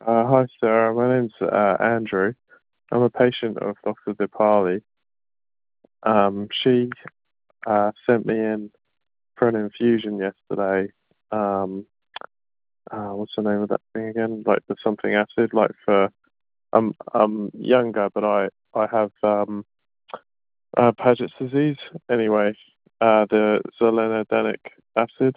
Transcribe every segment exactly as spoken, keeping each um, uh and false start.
Uh, hi, Sarah. My name's uh, Andrew. I'm a patient of Doctor Dipali. Um, she uh, sent me in for an infusion yesterday. Um, uh, what's the name of that thing again? Like the something acid. Like for I'm I'm younger, but I I have um, uh, Paget's disease. Anyway, uh, the zoledonic acid.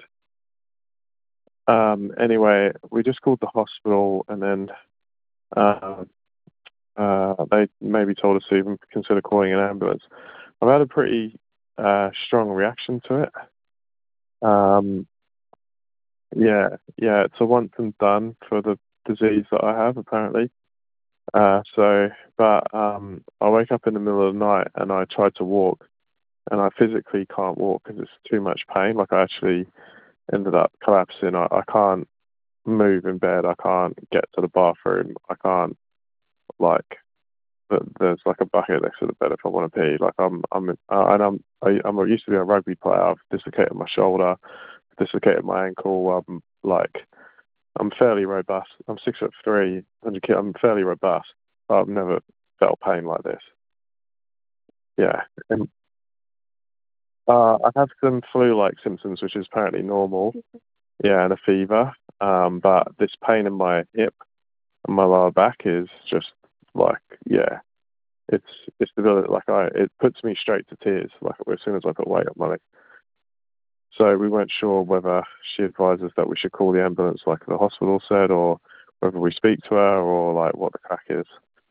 Um, anyway, we just called the hospital, and then uh, uh, they maybe told us to even consider calling an ambulance. I've had a pretty uh, strong reaction to it. Um, yeah, yeah, it's a once and done for the disease that I have, apparently. Uh, so, but um, I wake up in the middle of the night and I try to walk, and I physically can't walk because it's too much pain. Like I actually ended up collapsing. I, I can't move in bed. I can't get to the bathroom. I can't like but there's like a bucket next to the bed if I want to pee. Like I'm, I'm, uh, and I'm, I, I'm I used to be a rugby player. I've dislocated my shoulder, dislocated my ankle. I'm like, I'm fairly robust. I'm six foot three, hundred kilo. I'm fairly robust. I've never felt pain like this. Yeah, and uh, I have some flu-like symptoms, which is apparently normal. Yeah, and a fever. Um, but this pain in my hip and my lower back is just like, yeah, it's it's the like I it puts me straight to tears like as soon as I put weight on my leg. So we weren't sure whether she advised us that we should call the ambulance like the hospital said, or whether we speak to her, or like what the crack is.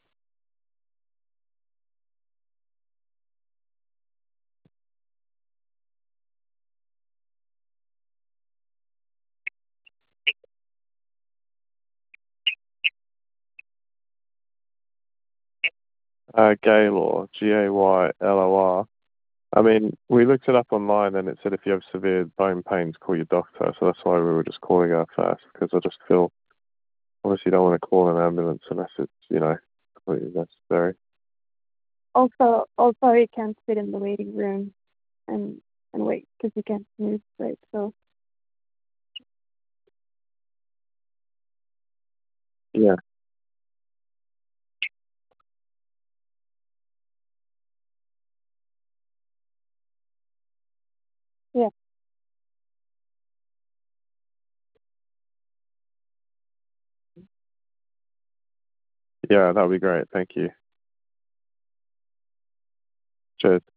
Uh, Gaylor, G A Y L O R. I mean, we looked it up online and it said if you have severe bone pains, call your doctor. So that's why we were just calling her first, because I just feel obviously don't want to call an ambulance unless it's, you know, completely necessary. Also, also you can't sit in the waiting room and and wait because you can't move right. So Yeah. yeah, Yeah, that would be great. Thank you. Cheers.